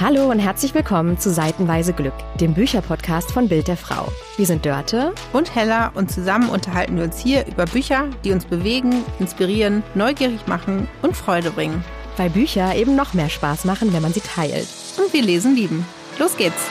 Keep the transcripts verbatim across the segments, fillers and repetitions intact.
Hallo und herzlich willkommen zu Seitenweise Glück, dem Bücherpodcast von Bild der Frau. Wir sind Dörte und Hella und zusammen unterhalten wir uns hier über Bücher, die uns bewegen, inspirieren, neugierig machen und Freude bringen. Weil Bücher eben noch mehr Spaß machen, wenn man sie teilt. Und wir lesen lieben. Los geht's!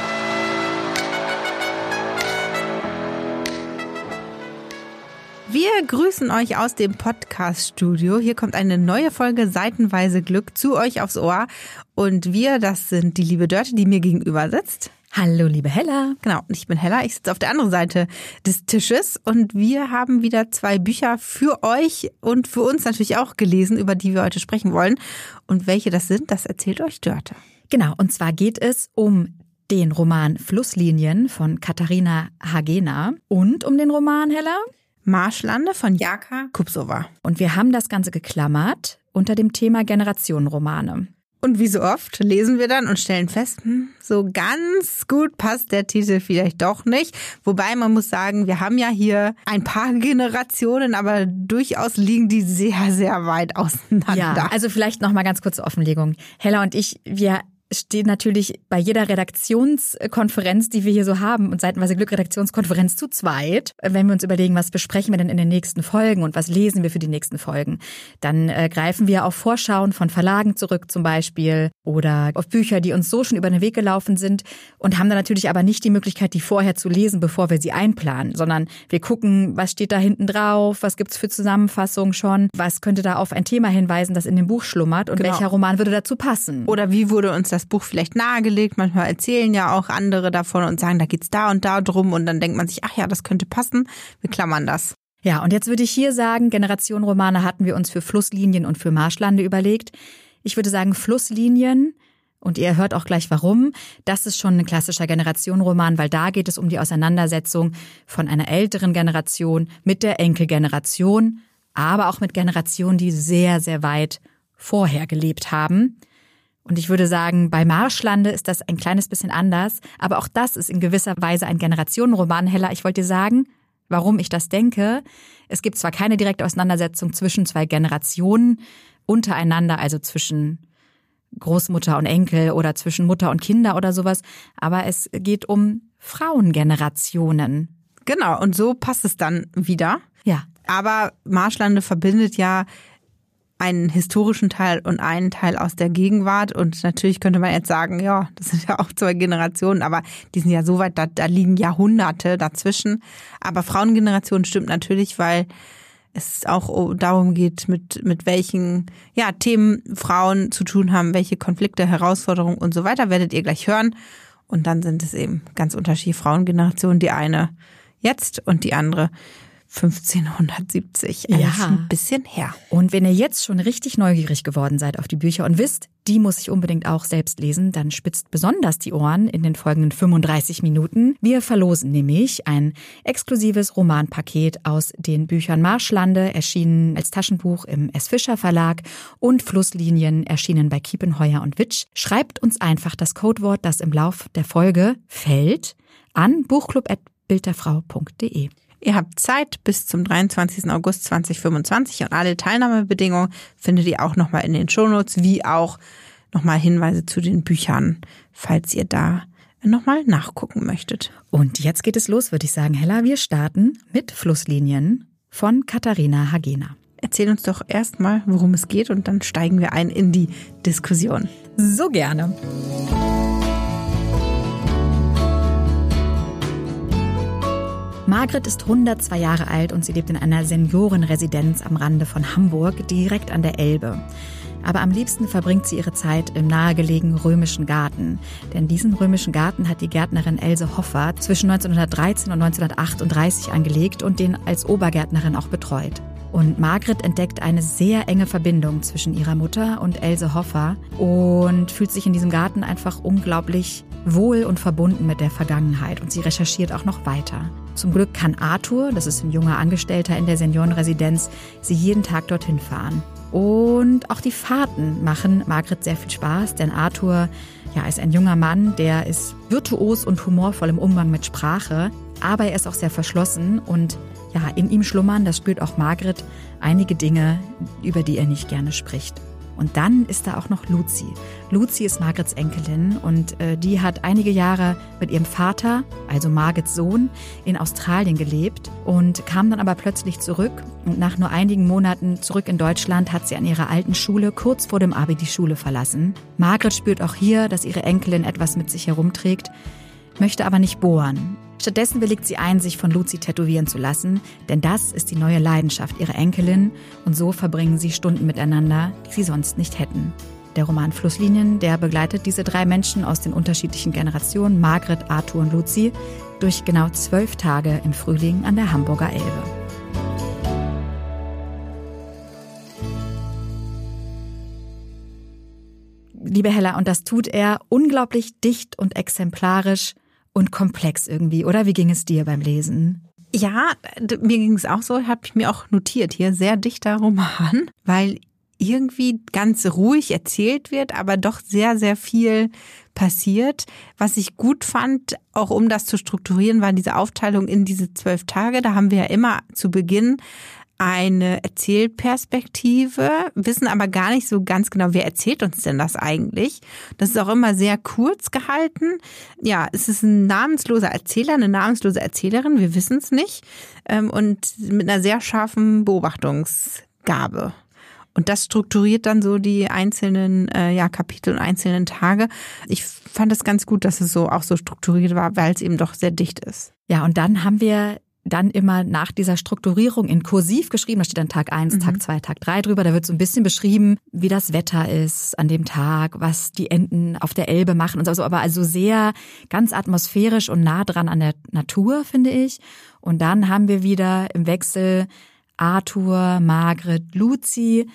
Wir grüßen euch aus dem Podcast-Studio. Hier kommt eine neue Folge Seitenweise Glück zu euch aufs Ohr. Und wir, das sind die liebe Dörte, die mir gegenüber sitzt. Hallo, liebe Hella. Genau, und ich bin Hella. Ich sitze auf der anderen Seite des Tisches. Und wir haben wieder zwei Bücher für euch und für uns natürlich auch gelesen, über die wir heute sprechen wollen. Und welche das sind, das erzählt euch Dörte. Genau, und zwar geht es um den Roman Flusslinien von Katharina Hagena und um den Roman, Hella? Marschlande von Jaka Kupsova. Und wir haben das Ganze geklammert unter dem Thema Generationenromane. Und wie so oft lesen wir dann und stellen fest, hm, so ganz gut passt der Titel vielleicht doch nicht. Wobei man muss sagen, wir haben ja hier ein paar Generationen, aber durchaus liegen die sehr, sehr weit auseinander. Ja, also vielleicht noch mal ganz kurze Offenlegung. Hella und ich, wir stehen natürlich bei jeder Redaktionskonferenz, die wir hier so haben, und Seitenweise Glück Redaktionskonferenz zu zweit, wenn wir uns überlegen, was besprechen wir denn in den nächsten Folgen und was lesen wir für die nächsten Folgen, dann äh, greifen wir auf Vorschauen von Verlagen zurück zum Beispiel oder auf Bücher, die uns so schon über den Weg gelaufen sind und haben dann natürlich aber nicht die Möglichkeit, die vorher zu lesen, bevor wir sie einplanen, sondern wir gucken, was steht da hinten drauf, was gibt's für Zusammenfassungen schon, was könnte da auf ein Thema hinweisen, das in dem Buch schlummert und genau. Welcher Roman würde dazu passen. Oder wie wurde uns das Buch vielleicht nahegelegt. Manchmal erzählen ja auch andere davon und sagen, da geht's da und da drum. Und dann denkt man sich, ach ja, das könnte passen. Wir klammern das. Ja, und jetzt würde ich hier sagen, Generationenromane hatten wir uns für Flusslinien und für Marschlande überlegt. Ich würde sagen Flusslinien, und ihr hört auch gleich warum, das ist schon ein klassischer Generationenroman, weil da geht es um die Auseinandersetzung von einer älteren Generation mit der Enkelgeneration, aber auch mit Generationen, die sehr, sehr weit vorher gelebt haben. Und ich würde sagen, bei Marschlande ist das ein kleines bisschen anders. Aber auch das ist in gewisser Weise ein Generationenroman. Hella, ich wollte dir sagen, warum ich das denke. Es gibt zwar keine direkte Auseinandersetzung zwischen zwei Generationen untereinander, also zwischen Großmutter und Enkel oder zwischen Mutter und Kinder oder sowas. Aber es geht um Frauengenerationen. Genau, und so passt es dann wieder. Ja. Aber Marschlande verbindet ja einen historischen Teil und einen Teil aus der Gegenwart. Und natürlich könnte man jetzt sagen, ja, das sind ja auch zwei Generationen, aber die sind ja so weit, da, da liegen Jahrhunderte dazwischen. Aber Frauengeneration stimmt natürlich, weil es auch darum geht, mit, mit welchen ja, Themen Frauen zu tun haben, welche Konflikte, Herausforderungen und so weiter, werdet ihr gleich hören. Und dann sind es eben ganz unterschiedliche Frauengenerationen, die eine jetzt und die andere fünfzehnhundertsiebzig, also ja, schon ein bisschen her. Und wenn ihr jetzt schon richtig neugierig geworden seid auf die Bücher und wisst, die muss ich unbedingt auch selbst lesen, dann spitzt besonders die Ohren in den folgenden fünfunddreißig Minuten. Wir verlosen nämlich ein exklusives Romanpaket aus den Büchern Marschlande, erschienen als Taschenbuch im S. Fischer Verlag, und Flusslinien, erschienen bei Kiepenheuer und Witsch. Schreibt uns einfach das Codewort, das im Lauf der Folge fällt, an buchclub at bildderfrau punkt de. Ihr habt Zeit bis zum dreiundzwanzigsten August zweitausendfünfundzwanzig und alle Teilnahmebedingungen findet ihr auch nochmal in den Shownotes, wie auch nochmal Hinweise zu den Büchern, falls ihr da nochmal nachgucken möchtet. Und jetzt geht es los, würde ich sagen, Hella. Wir starten mit Flusslinien von Katharina Hagena. Erzähl uns doch erstmal, worum es geht, und dann steigen wir ein in die Diskussion. So gerne. Margret ist hundertzwei Jahre alt und sie lebt in einer Seniorenresidenz am Rande von Hamburg, direkt an der Elbe. Aber am liebsten verbringt sie ihre Zeit im nahegelegenen Römischen Garten. Denn diesen Römischen Garten hat die Gärtnerin Else Hoffer zwischen neunzehnhundertdreizehn und neunzehnhundertachtunddreißig angelegt und den als Obergärtnerin auch betreut. Und Margret entdeckt eine sehr enge Verbindung zwischen ihrer Mutter und Else Hoffer und fühlt sich in diesem Garten einfach unglaublich wohl und verbunden mit der Vergangenheit. Und sie recherchiert auch noch weiter. Zum Glück kann Arthur, das ist ein junger Angestellter in der Seniorenresidenz, sie jeden Tag dorthin fahren. Und auch die Fahrten machen Margret sehr viel Spaß, denn Arthur ja, ist ein junger Mann, der ist virtuos und humorvoll im Umgang mit Sprache, aber er ist auch sehr verschlossen und ja, in ihm schlummern, das spürt auch Margret, einige Dinge, über die er nicht gerne spricht. Und dann ist da auch noch Luzi. Luzi ist Margrets Enkelin und äh, die hat einige Jahre mit ihrem Vater, also Margrets Sohn, in Australien gelebt und kam dann aber plötzlich zurück. Und nach nur einigen Monaten zurück in Deutschland hat sie an ihrer alten Schule kurz vor dem Abi die Schule verlassen. Margret spürt auch hier, dass ihre Enkelin etwas mit sich herumträgt, möchte aber nicht bohren. Stattdessen willigt sie ein, sich von Luzi tätowieren zu lassen, denn das ist die neue Leidenschaft ihrer Enkelin und so verbringen sie Stunden miteinander, die sie sonst nicht hätten. Der Roman Flusslinien, der begleitet diese drei Menschen aus den unterschiedlichen Generationen, Margret, Arthur und Luzi, durch genau zwölf Tage im Frühling an der Hamburger Elbe. Liebe Hella, und das tut er unglaublich dicht und exemplarisch und komplex irgendwie, oder? Wie ging es dir beim Lesen? Ja, mir ging es auch so, habe ich mir auch notiert hier, sehr dichter Roman, weil irgendwie ganz ruhig erzählt wird, aber doch sehr, sehr viel passiert. Was ich gut fand, auch um das zu strukturieren, war diese Aufteilung in diese zwölf Tage. Da haben wir ja immer zu Beginn eine Erzählperspektive, wissen aber gar nicht so ganz genau, wer erzählt uns denn das eigentlich. Das ist auch immer sehr kurz gehalten. Ja, es ist ein namensloser Erzähler, eine namenslose Erzählerin, wir wissen es nicht. Und mit einer sehr scharfen Beobachtungsgabe. Und das strukturiert dann so die einzelnen äh, ja, Kapitel und einzelnen Tage. Ich fand es ganz gut, dass es so auch so strukturiert war, weil es eben doch sehr dicht ist. Ja, und dann haben wir dann immer nach dieser Strukturierung in Kursiv geschrieben. Da steht dann Tag eins, mhm. Tag zwei, Tag drei drüber. Da wird so ein bisschen beschrieben, wie das Wetter ist an dem Tag, was die Enten auf der Elbe machen und so. Aber also sehr ganz atmosphärisch und nah dran an der Natur, finde ich. Und dann haben wir wieder im Wechsel Arthur, Margret, Luzi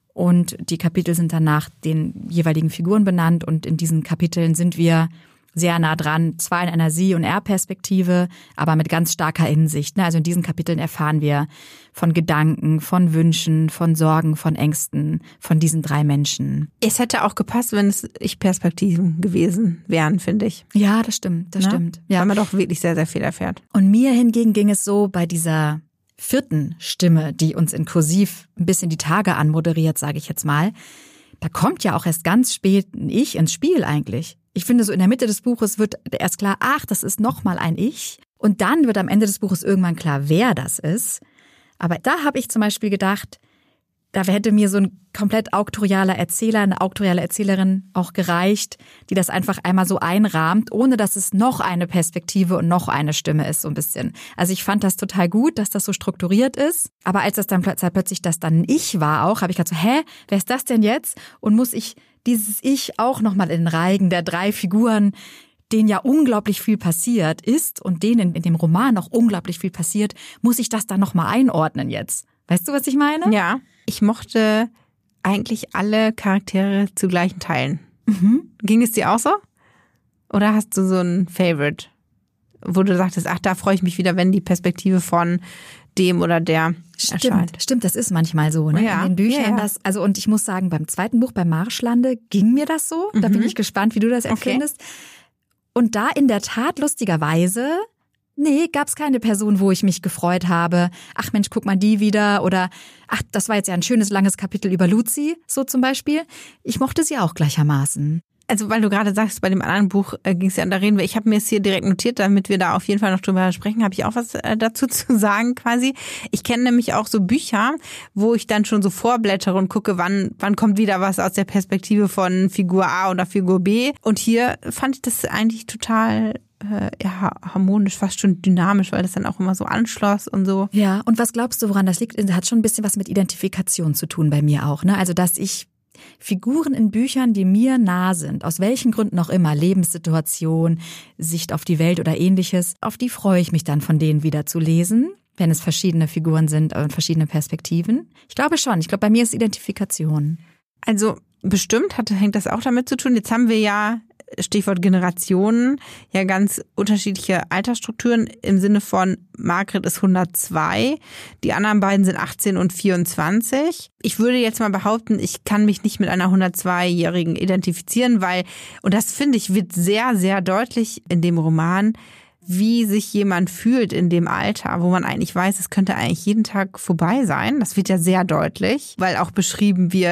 und die Kapitel sind dann nach den jeweiligen Figuren benannt und in diesen Kapiteln sind wir sehr nah dran, zwar in einer Sie- und Er-Perspektive, aber mit ganz starker Innensicht. Also in diesen Kapiteln erfahren wir von Gedanken, von Wünschen, von Sorgen, von Ängsten, von diesen drei Menschen. Es hätte auch gepasst, wenn es Ich-Perspektiven gewesen wären, finde ich. Ja, das stimmt, das Na? stimmt. Ja. Weil man doch wirklich sehr, sehr viel erfährt. Und mir hingegen ging es so bei dieser vierten Stimme, die uns in Kursiv ein bisschen die Tage anmoderiert, sage ich jetzt mal. Da kommt ja auch erst ganz spät ein Ich ins Spiel eigentlich. Ich finde, so in der Mitte des Buches wird erst klar, ach, das ist nochmal ein Ich. Und dann wird am Ende des Buches irgendwann klar, wer das ist. Aber da habe ich zum Beispiel gedacht, da hätte mir so ein komplett auktorialer Erzähler, eine auktoriale Erzählerin auch gereicht, die das einfach einmal so einrahmt, ohne dass es noch eine Perspektive und noch eine Stimme ist, so ein bisschen. Also ich fand das total gut, dass das so strukturiert ist. Aber als das dann plötzlich das dann Ich war auch, habe ich gedacht so, hä, wer ist das denn jetzt? Und muss ich dieses Ich auch nochmal in den Reigen der drei Figuren, denen ja unglaublich viel passiert ist und denen in dem Roman auch unglaublich viel passiert, muss ich das dann nochmal einordnen jetzt? Weißt du, was ich meine? Ja. Ich mochte eigentlich alle Charaktere zu gleichen Teilen. Mhm. Ging es dir auch so? Oder hast du so ein Favorite, wo du sagtest, ach, da freue ich mich wieder, wenn die Perspektive von dem oder der Stimmt, erscheint. stimmt, das ist manchmal so, ne? Ja, in den Büchern. ja, ja. Das, also und ich muss sagen, beim zweiten Buch, bei Marschlande, ging mir das so. Da Mhm. bin ich gespannt, wie du das empfindest. Okay. Und da in der Tat, lustigerweise, nee, gab's keine Person, wo ich mich gefreut habe. Ach Mensch, guck mal die wieder. Oder ach, das war jetzt ja ein schönes, langes Kapitel über Luzi, so zum Beispiel. Ich mochte sie auch gleichermaßen. Also weil du gerade sagst, bei dem anderen Buch äh, ging es ja, da reden wir, ich habe mir es hier direkt notiert, damit wir da auf jeden Fall noch drüber sprechen, habe ich auch was äh, dazu zu sagen quasi. Ich kenne nämlich auch so Bücher, wo ich dann schon so vorblättere und gucke, wann wann kommt wieder was aus der Perspektive von Figur A oder Figur B. Und hier fand ich das eigentlich total äh, ja, harmonisch, fast schon dynamisch, weil das dann auch immer so anschloss und so. Ja, und was glaubst du, woran das liegt? Das hat schon ein bisschen was mit Identifikation zu tun bei mir auch, ne? Also dass ich Figuren in Büchern, die mir nah sind, aus welchen Gründen auch immer, Lebenssituation, Sicht auf die Welt oder ähnliches, auf die freue ich mich dann von denen wieder zu lesen, wenn es verschiedene Figuren sind und verschiedene Perspektiven. Ich glaube schon, ich glaube, bei mir ist Identifikation. Also bestimmt hat, hängt das auch damit zu tun. Jetzt haben wir ja, Stichwort Generationen, ja ganz unterschiedliche Altersstrukturen im Sinne von Margret ist hundertzwei, die anderen beiden sind achtzehn und vierundzwanzig. Ich würde jetzt mal behaupten, ich kann mich nicht mit einer hundertzweijährigen identifizieren, weil, und das finde ich, wird sehr, sehr deutlich in dem Roman, wie sich jemand fühlt in dem Alter, wo man eigentlich weiß, es könnte eigentlich jeden Tag vorbei sein. Das wird ja sehr deutlich, weil auch beschrieben wird,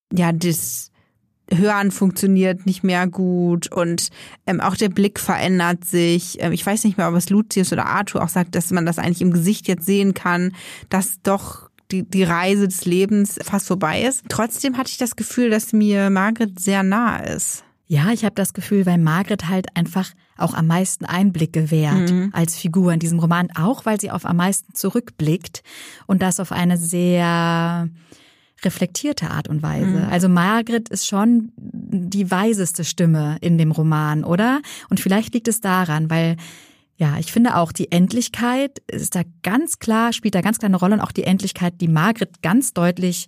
ja, das Hören funktioniert nicht mehr gut und ähm, auch der Blick verändert sich. Ähm, ich weiß nicht mehr, ob es Lucius oder Arthur auch sagt, dass man das eigentlich im Gesicht jetzt sehen kann, dass doch die, die Reise des Lebens fast vorbei ist. Trotzdem hatte ich das Gefühl, dass mir Margaret sehr nah ist. Ja, ich habe das Gefühl, weil Margaret halt einfach auch am meisten Einblick gewährt mhm. als Figur in diesem Roman, auch weil sie auf am meisten zurückblickt und das auf eine sehr reflektierte Art und Weise. Mhm. Also Margaret ist schon die weiseste Stimme in dem Roman, oder? Und vielleicht liegt es daran, weil ja, ich finde auch die Endlichkeit ist da ganz klar, spielt da ganz klar eine Rolle und auch die Endlichkeit, die Margaret ganz deutlich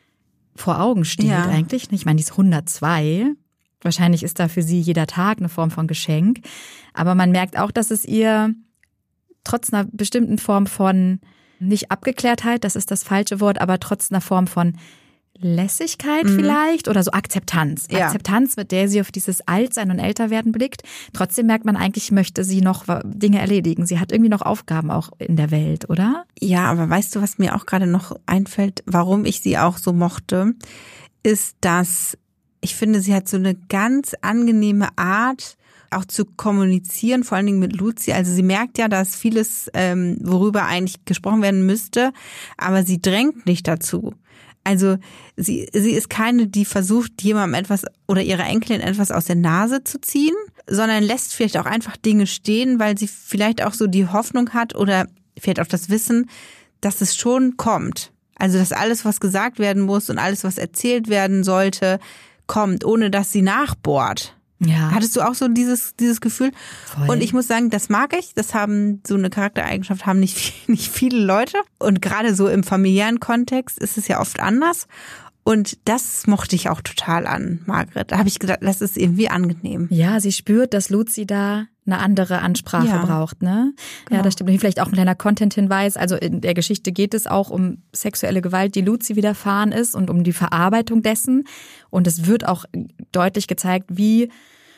vor Augen steht ja. eigentlich. Ich meine, die ist hundertzwei. Wahrscheinlich ist da für sie jeder Tag eine Form von Geschenk. Aber man merkt auch, dass es ihr trotz einer bestimmten Form von, nicht Abgeklärtheit, das ist das falsche Wort, aber trotz einer Form von Lässigkeit mhm. vielleicht oder so Akzeptanz. Ja. Akzeptanz, mit der sie auf dieses Altsein und Älterwerden blickt. Trotzdem merkt man eigentlich, möchte sie noch Dinge erledigen. Sie hat irgendwie noch Aufgaben auch in der Welt, oder? Ja, aber weißt du, was mir auch gerade noch einfällt, warum ich sie auch so mochte, ist, dass ich finde, sie hat so eine ganz angenehme Art, auch zu kommunizieren, vor allen Dingen mit Lucy. Also sie merkt ja, dass vieles, ähm, worüber eigentlich gesprochen werden müsste, aber sie drängt nicht dazu. Also sie, sie ist keine, die versucht, jemandem etwas oder ihrer Enkelin etwas aus der Nase zu ziehen, sondern lässt vielleicht auch einfach Dinge stehen, weil sie vielleicht auch so die Hoffnung hat oder vielleicht auch das Wissen, dass es schon kommt. Also dass alles, was gesagt werden muss und alles, was erzählt werden sollte, kommt, ohne dass sie nachbohrt. Ja. Hattest du auch so dieses dieses Gefühl? Voll. Und ich muss sagen, das mag ich. Das haben so eine Charaktereigenschaft haben nicht viel, nicht viele Leute. Und gerade so im familiären Kontext ist es ja oft anders. Und das mochte ich auch total an Margaret. Da habe ich gedacht, das ist irgendwie angenehm. Ja, sie spürt, dass Lucy da eine andere Ansprache ja. braucht, ne? Genau. Ja, das stimmt. Und vielleicht auch ein kleiner Content-Hinweis. Also in der Geschichte geht es auch um sexuelle Gewalt, die Lucy widerfahren ist und um die Verarbeitung dessen. Und es wird auch deutlich gezeigt, wie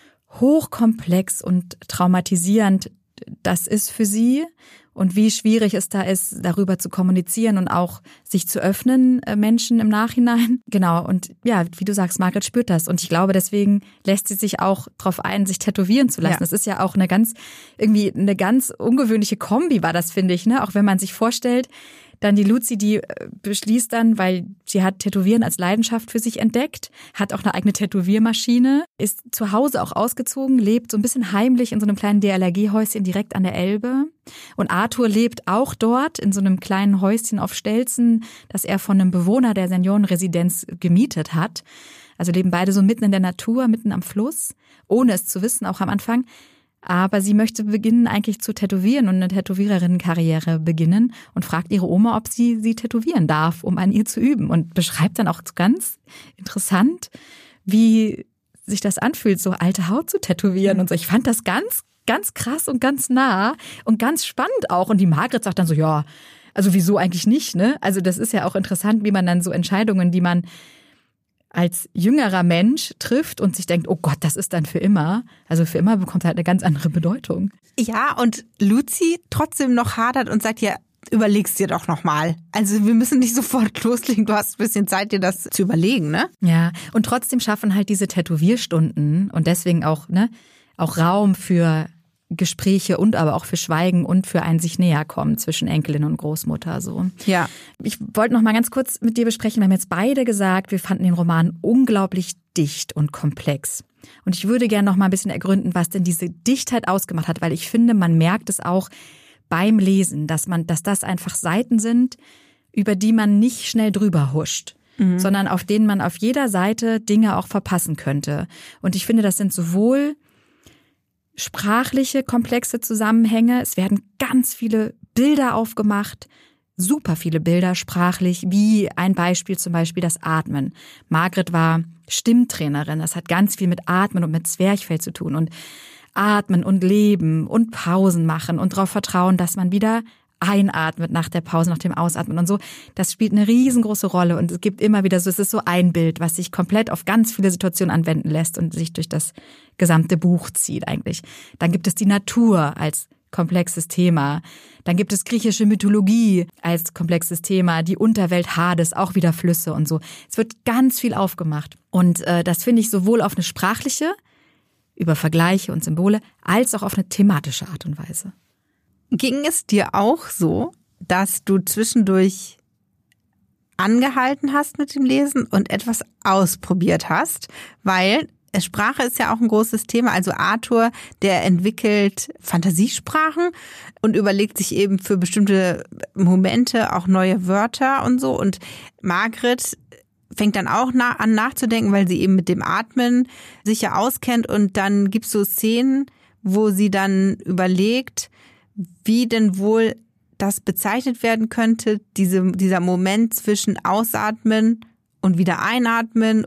hochkomplex und traumatisierend das ist für sie und wie schwierig es da ist, darüber zu kommunizieren und auch sich zu öffnen, Menschen im Nachhinein. Genau, und ja, wie du sagst, Margaret spürt das. Und ich glaube, deswegen lässt sie sich auch darauf ein, sich tätowieren zu lassen. Ja. Das ist ja auch eine ganz, irgendwie eine ganz ungewöhnliche Kombi war das, finde ich, ne? Auch wenn man sich vorstellt, dann die Lucy, die beschließt dann, weil sie hat Tätowieren als Leidenschaft für sich entdeckt, hat auch eine eigene Tätowiermaschine, ist zu Hause auch ausgezogen, lebt so ein bisschen heimlich in so einem kleinen D L R G-Häuschen direkt an der Elbe. Und Arthur lebt auch dort in so einem kleinen Häuschen auf Stelzen, das er von einem Bewohner der Seniorenresidenz gemietet hat. Also leben beide so mitten in der Natur, mitten am Fluss, ohne es zu wissen, auch am Anfang. Aber sie möchte beginnen, eigentlich zu tätowieren und eine Tätowiererinnenkarriere beginnen und fragt ihre Oma, ob sie sie tätowieren darf, um an ihr zu üben. Und beschreibt dann auch ganz interessant, wie sich das anfühlt, so alte Haut zu tätowieren und so. Ich fand das ganz, ganz krass und ganz nah und ganz spannend auch. Und die Margaret sagt dann so, ja, also wieso eigentlich nicht, ne? Also das ist ja auch interessant, wie man dann so Entscheidungen, die man als jüngerer Mensch trifft und sich denkt, oh Gott, das ist dann für immer. Also für immer bekommt halt eine ganz andere Bedeutung. Ja, und Lucy trotzdem noch hadert und sagt, ja, überleg's dir doch nochmal. Also wir müssen nicht sofort loslegen, du hast ein bisschen Zeit, dir das zu überlegen, ne? Ja, und trotzdem schaffen halt diese Tätowierstunden und deswegen auch, ne, auch Raum für Gespräche und aber auch für Schweigen und für ein sich näher kommen zwischen Enkelin und Großmutter, so. Ja. Ich wollte noch mal ganz kurz mit dir besprechen. Wir haben jetzt beide gesagt, wir fanden den Roman unglaublich dicht und komplex. Und ich würde gerne noch mal ein bisschen ergründen, was denn diese Dichtheit ausgemacht hat, weil ich finde, man merkt es auch beim Lesen, dass man, dass das einfach Seiten sind, über die man nicht schnell drüber huscht, mhm. sondern auf denen man auf jeder Seite Dinge auch verpassen könnte. Und ich finde, das sind sowohl sprachliche, komplexe Zusammenhänge. Es werden ganz viele Bilder aufgemacht, super viele Bilder sprachlich, wie ein Beispiel zum Beispiel das Atmen. Margaret war Stimmtrainerin, das hat ganz viel mit Atmen und mit Zwerchfell zu tun und Atmen und Leben und Pausen machen und darauf vertrauen, dass man wieder einatmet nach der Pause, nach dem Ausatmen und so. Das spielt eine riesengroße Rolle und es gibt immer wieder so, es ist so ein Bild, was sich komplett auf ganz viele Situationen anwenden lässt und sich durch das gesamte Buch zieht eigentlich. Dann gibt es die Natur als komplexes Thema. Dann gibt es griechische Mythologie als komplexes Thema, die Unterwelt Hades, auch wieder Flüsse und so. Es wird ganz viel aufgemacht. Und äh, das finde ich sowohl auf eine sprachliche, über Vergleiche und Symbole, als auch auf eine thematische Art und Weise. Ging es dir auch so, dass du zwischendurch angehalten hast mit dem Lesen und etwas ausprobiert hast? Weil Sprache ist ja auch ein großes Thema. Also Arthur, der entwickelt Fantasiesprachen und überlegt sich eben für bestimmte Momente auch neue Wörter und so. Und Margret fängt dann auch an nachzudenken, weil sie eben mit dem Atmen sich ja auskennt. Und dann gibt es so Szenen, wo sie dann überlegt, wie denn wohl das bezeichnet werden könnte, diese, dieser Moment zwischen Ausatmen und wieder Einatmen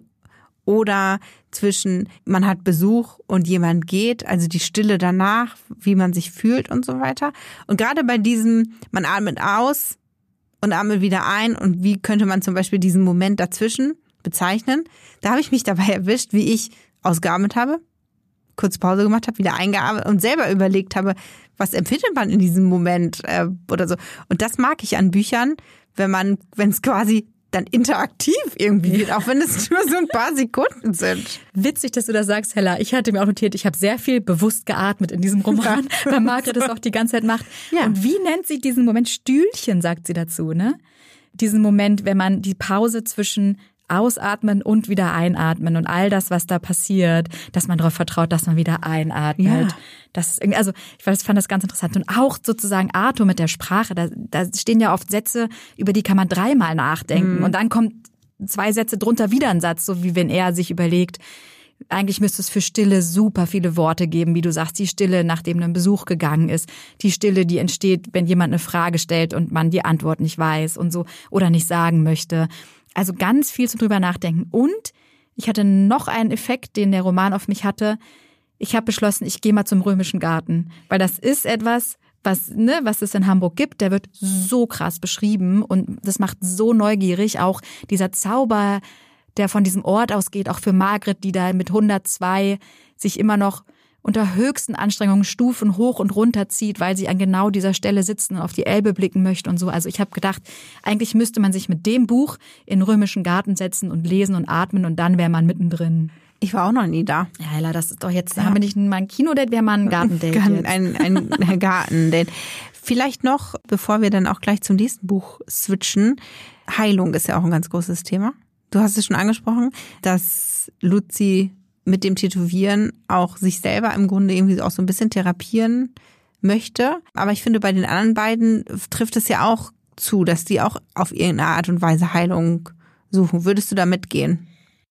oder zwischen man hat Besuch und jemand geht, also die Stille danach, wie man sich fühlt und so weiter. Und gerade bei diesem, man atmet aus und atmet wieder ein und wie könnte man zum Beispiel diesen Moment dazwischen bezeichnen, da habe ich mich dabei erwischt, wie ich ausgeatmet habe, kurz Pause gemacht habe, wieder eingeatmet und selber überlegt habe, was empfindet man in diesem Moment äh, oder so. Und das mag ich an Büchern, wenn man, wenn es quasi dann interaktiv irgendwie wird, auch wenn es nur so ein paar Sekunden sind. Witzig, dass du das sagst, Hella. Ich hatte mir auch notiert, ich habe sehr viel bewusst geatmet in diesem Roman, weil Margret das auch die ganze Zeit macht. Ja. Und wie nennt sie diesen Moment? Stühlchen, sagt sie dazu, ne? Diesen Moment, wenn man die Pause zwischen Ausatmen und wieder einatmen und all das, was da passiert, dass man darauf vertraut, dass man wieder einatmet. Ja. Das ist irgendwie, also ich fand das ganz interessant. Und auch sozusagen Arthur mit der Sprache, da, da stehen ja oft Sätze, über die kann man dreimal nachdenken. Mhm. Und dann kommt zwei Sätze drunter wieder ein Satz, so wie wenn er sich überlegt, eigentlich müsste es für Stille super viele Worte geben, wie du sagst, die Stille, nachdem ein Besuch gegangen ist, die Stille, die entsteht, wenn jemand eine Frage stellt und man die Antwort nicht weiß und so oder nicht sagen möchte. Also ganz viel zum drüber nachdenken. Und ich hatte noch einen Effekt, den der Roman auf mich hatte. Ich habe beschlossen, ich gehe mal zum Römischen Garten, weil das ist etwas, was ne, was es in Hamburg gibt. Der wird so krass beschrieben und das macht so neugierig. Auch dieser Zauber, der von diesem Ort ausgeht, auch für Margret, die da mit hundertzwei sich immer noch unter höchsten Anstrengungen Stufen hoch und runter zieht, weil sie an genau dieser Stelle sitzen und auf die Elbe blicken möchte und so. Also ich habe gedacht, eigentlich müsste man sich mit dem Buch in den Römischen Garten setzen und lesen und atmen und dann wäre man mittendrin. Ich war auch noch nie da. Ja, Hella, das ist doch jetzt, ja. Haben wir nicht mal ein Kinodate, wäre mal ein Gartendate jetzt. Ein, ein Gartendate. Vielleicht noch, bevor wir dann auch gleich zum nächsten Buch switchen, Heilung ist ja auch ein ganz großes Thema. Du hast es schon angesprochen, dass Luzi mit dem Tätowieren auch sich selber im Grunde irgendwie auch so ein bisschen therapieren möchte. Aber ich finde, bei den anderen beiden trifft es ja auch zu, dass die auch auf irgendeine Art und Weise Heilung suchen. Würdest du da mitgehen?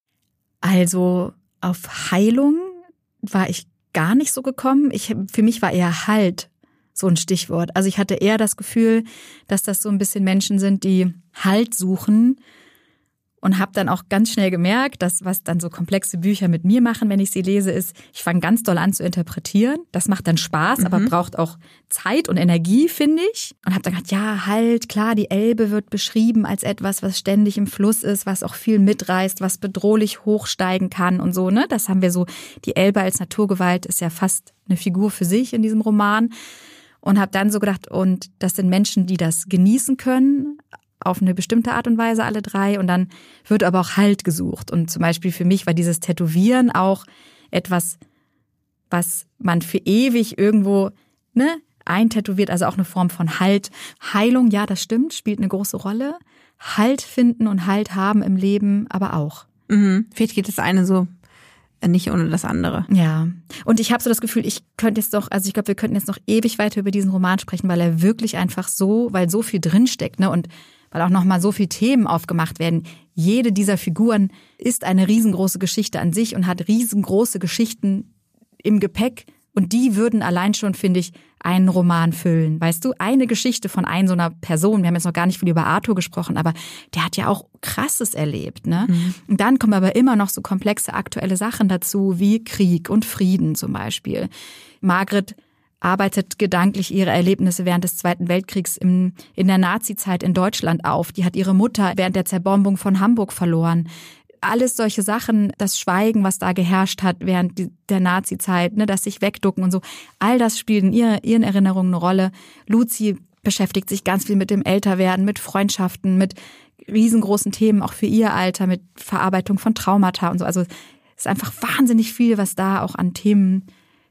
Also auf Heilung war ich gar nicht so gekommen. Ich, für mich war eher Halt so ein Stichwort. Also ich hatte eher das Gefühl, dass das so ein bisschen Menschen sind, die Halt suchen. Und habe dann auch ganz schnell gemerkt, dass was dann so komplexe Bücher mit mir machen, wenn ich sie lese, ist, ich fange ganz doll an zu interpretieren. Das macht dann Spaß, mhm. aber braucht auch Zeit und Energie, finde ich. Und habe dann gedacht, ja, halt, klar, die Elbe wird beschrieben als etwas, was ständig im Fluss ist, was auch viel mitreißt, was bedrohlich hochsteigen kann und so, ne? Das haben wir so, die Elbe als Naturgewalt ist ja fast eine Figur für sich in diesem Roman. Und habe dann so gedacht, und das sind Menschen, die das genießen können, auf eine bestimmte Art und Weise alle drei und dann wird aber auch Halt gesucht. Und zum Beispiel für mich war dieses Tätowieren auch etwas, was man für ewig irgendwo ne, eintätowiert, also auch eine Form von Halt. Heilung, ja, das stimmt, spielt eine große Rolle. Halt finden und Halt haben im Leben aber auch. Mhm. Vielleicht geht das eine so nicht ohne das andere. Ja, und ich habe so das Gefühl, ich könnte jetzt doch, also ich glaube, wir könnten jetzt noch ewig weiter über diesen Roman sprechen, weil er wirklich einfach so, weil so viel drinsteckt, ne, und weil auch nochmal so viele Themen aufgemacht werden. Jede dieser Figuren ist eine riesengroße Geschichte an sich und hat riesengroße Geschichten im Gepäck. Und die würden allein schon, finde ich, einen Roman füllen. Weißt du, eine Geschichte von einer so einer Person. Wir haben jetzt noch gar nicht viel über Arthur gesprochen, aber der hat ja auch Krasses erlebt, ne? Mhm. Und dann kommen aber immer noch so komplexe aktuelle Sachen dazu, wie Krieg und Frieden zum Beispiel. Margret arbeitet gedanklich ihre Erlebnisse während des Zweiten Weltkriegs im, in der Nazizeit in Deutschland auf. Die hat ihre Mutter während der Zerbombung von Hamburg verloren. alles solche Sachen, das Schweigen, was da geherrscht hat während der Nazi-Zeit, ne, das sich wegducken und so, all das spielt in ihr, ihren Erinnerungen eine Rolle. Luzi beschäftigt sich ganz viel mit dem Älterwerden, mit Freundschaften, mit riesengroßen Themen, auch für ihr Alter, mit Verarbeitung von Traumata und so. Also es ist einfach wahnsinnig viel, was da auch an Themen,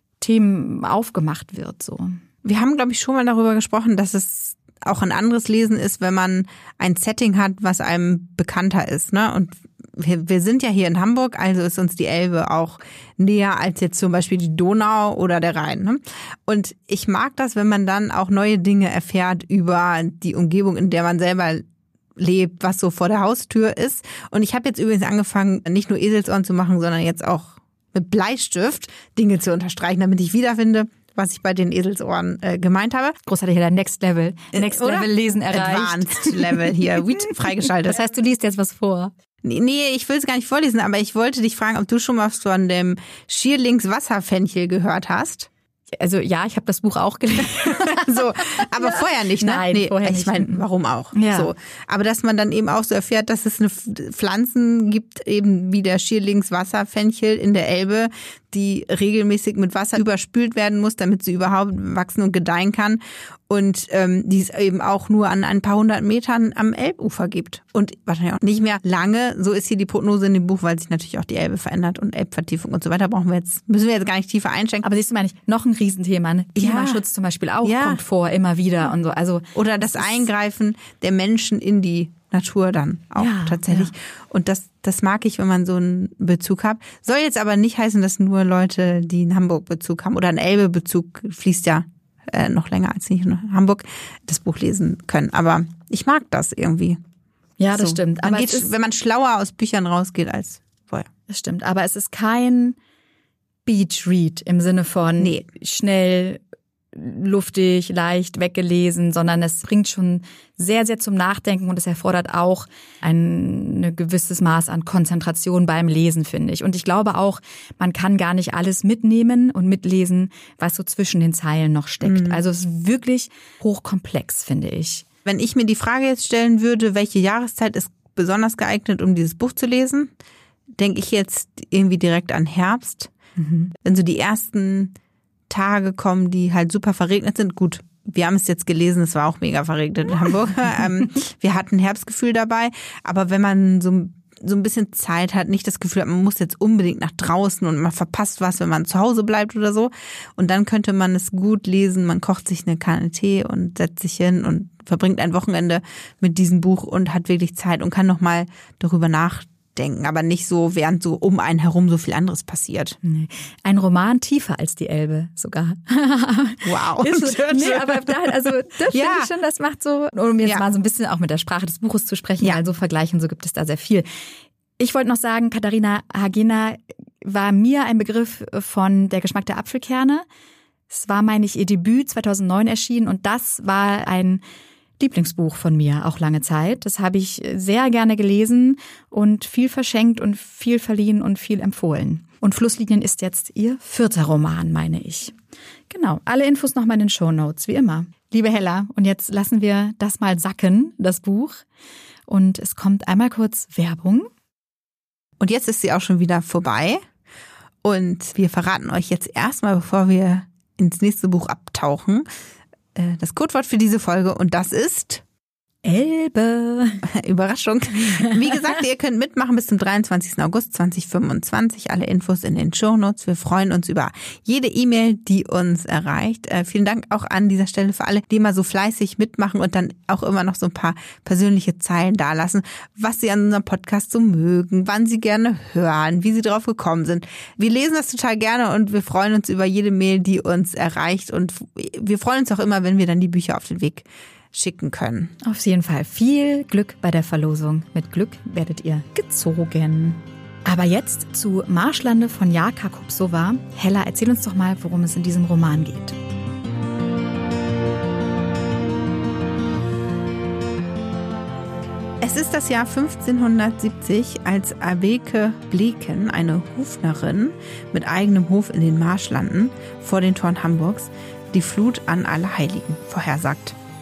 Themen aufgemacht wird. So. Wir haben, glaube ich, schon mal darüber gesprochen, dass es auch ein anderes Lesen ist, wenn man ein Setting hat, was einem bekannter ist, ne? Und wir, wir sind ja hier in Hamburg, also ist uns die Elbe auch näher als jetzt zum Beispiel die Donau oder der Rhein, ne? Und ich mag das, wenn man dann auch neue Dinge erfährt über die Umgebung, in der man selber lebt, was so vor der Haustür ist. Und ich habe jetzt übrigens angefangen, nicht nur Eselsohren zu machen, sondern jetzt auch mit Bleistift Dinge zu unterstreichen, damit ich wiederfinde, was ich bei den Eselsohren äh, gemeint habe. Großartig, ja, Next Level. Next Oder? Level Lesen erreicht. Advanced Level hier, freigeschaltet. Das heißt, du liest jetzt was vor. Nee, ich will es gar nicht vorlesen, aber ich wollte dich fragen, ob du schon mal von dem Schierlings Wasserfenchel gehört hast. Also ja, ich habe das Buch auch gelesen. So, aber ja. vorher nicht, ne? Nein, nee, vorher ich nicht. meine, warum auch? Ja. So, aber dass man dann eben auch so erfährt, dass es eine Pflanzen gibt, eben wie der Schierlings Wasserfenchel in der Elbe, die regelmäßig mit Wasser überspült werden muss, damit sie überhaupt wachsen und gedeihen kann. Und ähm, die es eben auch nur an ein paar hundert Metern am Elbufer gibt. Und wahrscheinlich auch nicht mehr lange. So ist hier die Prognose in dem Buch, weil sich natürlich auch die Elbe verändert und Elbvertiefung und so weiter. Brauchen wir jetzt, müssen wir jetzt gar nicht tiefer einsteigen. Aber siehst du, meine ich, noch ein Riesenthema. Ne? Ja. Klimaschutz zum Beispiel auch Ja. kommt vor, immer wieder und so. Also Oder das Eingreifen der Menschen in die Natur dann auch Ja, tatsächlich. ja. Und das, das mag ich, wenn man so einen Bezug hat. Soll jetzt aber nicht heißen, dass nur Leute, die einen Hamburg-Bezug haben oder einen Elbe-Bezug, fließt ja äh, noch länger als nicht in Hamburg, das Buch lesen können. Aber ich mag das irgendwie. ja, das so. stimmt. Man Aber geht, es ist, wenn man schlauer aus Büchern rausgeht als vorher. das stimmt. Aber es ist kein Beach Read im Sinne von Nee. schnell, luftig, leicht weggelesen, sondern es bringt schon sehr, sehr zum Nachdenken und es erfordert auch ein, ein gewisses Maß an Konzentration beim Lesen, finde ich. Und ich glaube auch, man kann gar nicht alles mitnehmen und mitlesen, was so zwischen den Zeilen noch steckt. Mhm. Also es ist wirklich hochkomplex, finde ich. Wenn ich mir die Frage jetzt stellen würde, welche Jahreszeit ist besonders geeignet, um dieses Buch zu lesen, denke ich jetzt irgendwie direkt an Herbst. Mhm. Wenn so die ersten Tage kommen, die halt super verregnet sind. Gut, wir haben es jetzt gelesen, es war auch mega verregnet in Hamburg. ähm, wir hatten Herbstgefühl dabei, aber wenn man so, so ein bisschen Zeit hat, nicht das Gefühl hat, man muss jetzt unbedingt nach draußen und man verpasst was, wenn man zu Hause bleibt oder so. Und dann könnte man es gut lesen, man kocht sich eine Kanne Tee und setzt sich hin und verbringt ein Wochenende mit diesem Buch und hat wirklich Zeit und kann nochmal darüber nachdenken. Denken, aber nicht so, während so um einen herum so viel anderes passiert. Nee. Ein Roman tiefer als die Elbe sogar. Wow. Ist so, nee, aber da, also das Ja. finde ich schon, das macht so, um jetzt Ja. mal so ein bisschen auch mit der Sprache des Buches zu sprechen, Ja. also vergleichen, so gibt es da sehr viel. Ich wollte noch sagen, Katharina Hagena war mir ein Begriff von Der Geschmack der Apfelkerne. Es war, meine ich, ihr Debüt zweitausendneun erschienen und das war ein Lieblingsbuch von mir, auch lange Zeit. Das habe ich sehr gerne gelesen und viel verschenkt und viel verliehen und viel empfohlen. Und Flusslinien ist jetzt ihr vierter Roman, meine ich. Genau, alle Infos nochmal in den Shownotes, wie immer. Liebe Hella, und jetzt lassen wir das mal sacken, das Buch. Und es kommt einmal kurz Werbung. Und jetzt ist sie auch schon wieder vorbei. Und wir verraten euch jetzt erstmal, bevor wir ins nächste Buch abtauchen, das Codewort für diese Folge und das ist Elbe. Überraschung. Wie gesagt, ihr könnt mitmachen bis zum dreiundzwanzigsten August zweitausendfünfundzwanzig. Alle Infos in den Shownotes. Wir freuen uns über jede E-Mail, die uns erreicht. Äh, vielen Dank auch an dieser Stelle für alle, die immer so fleißig mitmachen und dann auch immer noch so ein paar persönliche Zeilen dalassen, was sie an unserem Podcast so mögen, wann sie gerne hören, wie sie drauf gekommen sind. Wir lesen das total gerne und wir freuen uns über jede Mail, die uns erreicht und wir freuen uns auch immer, wenn wir dann die Bücher auf den Weg schicken können. Auf jeden Fall viel Glück bei der Verlosung. Mit Glück werdet ihr gezogen. Aber jetzt zu Marschlande von Jaka Kupsova. Hella, erzähl uns doch mal, worum es in diesem Roman geht. Es ist das Jahr fünfzehnhundertsiebzig, als Abeke Bleken, eine Hufnerin mit eigenem Hof in den Marschlanden vor den Toren Hamburgs, die Flut an Allerheiligen vorhersagt.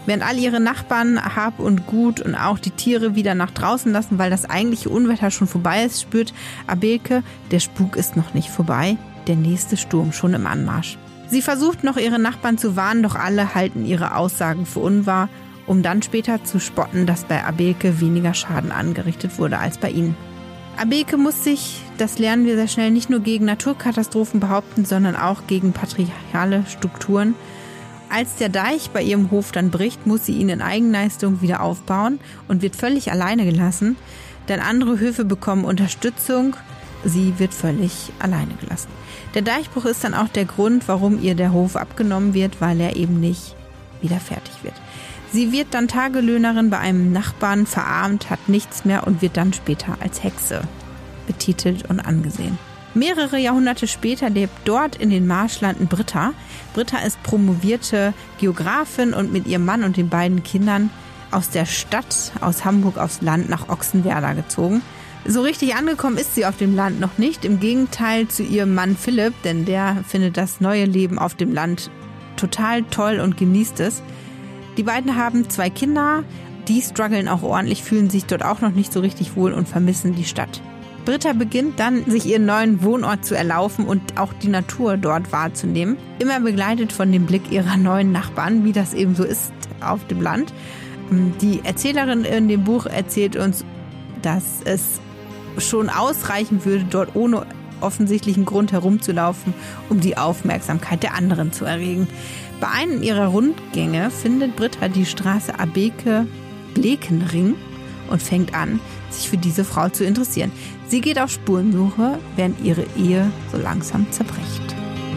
Während all ihre Nachbarn Hab und Gut und auch die Tiere wieder nach draußen lassen, weil das eigentliche Unwetter schon vorbei ist, spürt Abeke, der Spuk ist noch nicht vorbei, der nächste Sturm schon im Anmarsch. Sie versucht noch, ihre Nachbarn zu warnen, doch alle halten ihre Aussagen für unwahr, um dann später zu spotten, dass bei Abeke weniger Schaden angerichtet wurde als bei ihnen. Abeke muss sich, das lernen wir sehr schnell, nicht nur gegen Naturkatastrophen behaupten, sondern auch gegen patriarchale Strukturen. Als der Deich bei ihrem Hof dann bricht, muss sie ihn in Eigenleistung wieder aufbauen und wird völlig alleine gelassen, denn andere Höfe bekommen Unterstützung, sie wird völlig alleine gelassen. Der Deichbruch ist dann auch der Grund, warum ihr der Hof abgenommen wird, weil er eben nicht wieder fertig wird. Sie wird dann Tagelöhnerin bei einem Nachbarn, verarmt, hat nichts mehr und wird dann später als Hexe betitelt und angesehen. Mehrere Jahrhunderte später lebt dort in den Marschlanden Britta. Britta ist promovierte Geografin und mit ihrem Mann und den beiden Kindern aus der Stadt, aus Hamburg aufs Land nach Ochsenwerder gezogen. So richtig angekommen ist sie auf dem Land noch nicht, im Gegenteil zu ihrem Mann Philipp, denn der findet das neue Leben auf dem Land total toll und genießt es. Die beiden haben zwei Kinder, die strugglen auch ordentlich, fühlen sich dort auch noch nicht so richtig wohl und vermissen die Stadt. Britta beginnt dann, sich ihren neuen Wohnort zu erlaufen und auch die Natur dort wahrzunehmen. Immer begleitet von dem Blick ihrer neuen Nachbarn, wie das eben so ist auf dem Land. Die Erzählerin in dem Buch erzählt uns, dass es schon ausreichen würde, dort ohne offensichtlichen Grund herumzulaufen, um die Aufmerksamkeit der anderen zu erregen. Bei einem ihrer Rundgänge findet Britta die Straße Abeke-Blekenring und fängt an, sich für diese Frau zu interessieren. Sie geht auf Spurensuche, während ihre Ehe so langsam zerbricht.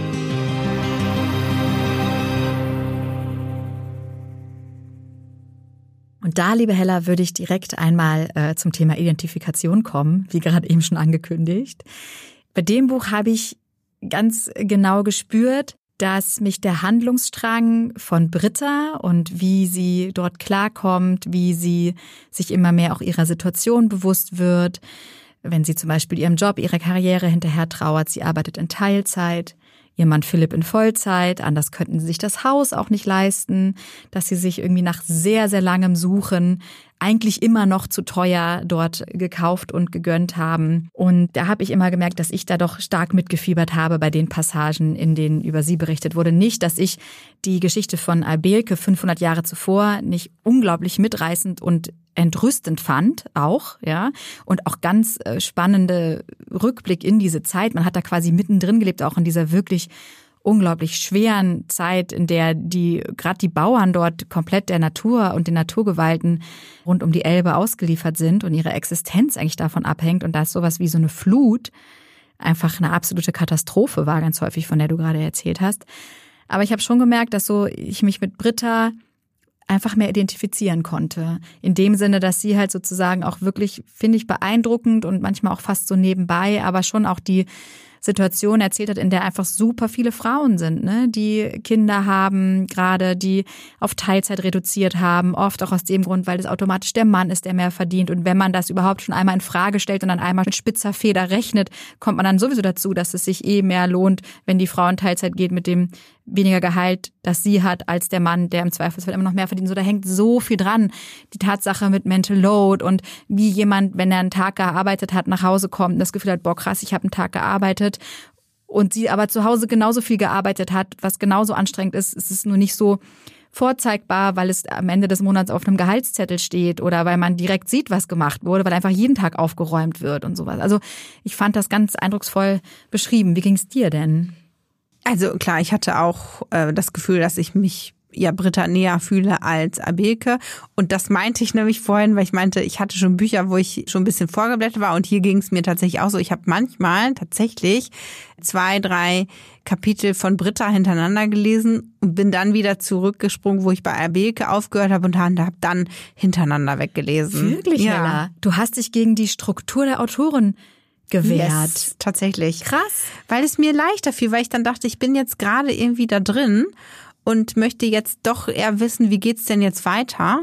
Und da, liebe Hella, würde ich direkt einmal äh, zum Thema Identifikation kommen, wie gerade eben schon angekündigt. Bei dem Buch habe ich ganz genau gespürt, dass mich der Handlungsstrang von Britta und wie sie dort klarkommt, wie sie sich immer mehr auch ihrer Situation bewusst wird, wenn sie zum Beispiel ihrem Job, ihrer Karriere hinterher trauert, sie arbeitet in Teilzeit, ihr Mann Philipp in Vollzeit, anders könnten sie sich das Haus auch nicht leisten, dass sie sich irgendwie nach sehr, sehr langem Suchen eigentlich immer noch zu teuer dort gekauft und gegönnt haben. Und da habe ich immer gemerkt, dass ich da doch stark mitgefiebert habe bei den Passagen, in denen über sie berichtet wurde. Nicht, dass ich die Geschichte von Abeke fünfhundert Jahre zuvor nicht unglaublich mitreißend und entrüstend fand, auch, ja, und auch ganz spannende Rückblick in diese Zeit. Man hat da quasi mittendrin gelebt, auch in dieser wirklich unglaublich schweren Zeit, in der die gerade die Bauern dort komplett der Natur und den Naturgewalten rund um die Elbe ausgeliefert sind und ihre Existenz eigentlich davon abhängt. Und da ist sowas wie so eine Flut einfach eine absolute Katastrophe war, ganz häufig, von der du gerade erzählt hast. Aber ich habe schon gemerkt, dass so ich mich mit Britta einfach mehr identifizieren konnte. In dem Sinne, dass sie halt sozusagen auch wirklich, finde ich, beeindruckend und manchmal auch fast so nebenbei, aber schon auch die Situation erzählt hat, in der einfach super viele Frauen sind, ne, die Kinder haben, gerade die auf Teilzeit reduziert haben, oft auch aus dem Grund, weil das automatisch der Mann ist, der mehr verdient. Und wenn man das überhaupt schon einmal in Frage stellt und dann einmal mit spitzer Feder rechnet, kommt man dann sowieso dazu, dass es sich eh mehr lohnt, wenn die Frau in Teilzeit geht mit dem weniger Gehalt, das sie hat, als der Mann, der im Zweifelsfall immer noch mehr verdient. So, da hängt so viel dran. Die Tatsache mit Mental Load und wie jemand, wenn er einen Tag gearbeitet hat, nach Hause kommt und das Gefühl hat, boah krass, ich habe einen Tag gearbeitet und sie aber zu Hause genauso viel gearbeitet hat, was genauso anstrengend ist. Es ist nur nicht so vorzeigbar, weil es am Ende des Monats auf einem Gehaltszettel steht oder weil man direkt sieht, was gemacht wurde, weil einfach jeden Tag aufgeräumt wird und sowas. Also ich fand das ganz eindrucksvoll beschrieben. Wie ging's dir denn? Also klar, ich hatte auch äh, das Gefühl, dass ich mich ja Britta näher fühle als Abeke. Und das meinte ich nämlich vorhin, weil ich meinte, ich hatte schon Bücher, wo ich schon ein bisschen vorgeblättert war. Und hier ging es mir tatsächlich auch so. Ich habe manchmal tatsächlich zwei, drei Kapitel von Britta hintereinander gelesen und bin dann wieder zurückgesprungen, wo ich bei Abeke aufgehört habe und habe dann hintereinander weggelesen. Wirklich, ja. Hella? Du hast dich gegen die Struktur der Autorin gewehrt. Yes, tatsächlich. Krass. Weil es mir leichter fiel, weil ich dann dachte, ich bin jetzt gerade irgendwie da drin und möchte jetzt doch eher wissen, wie geht's denn jetzt weiter?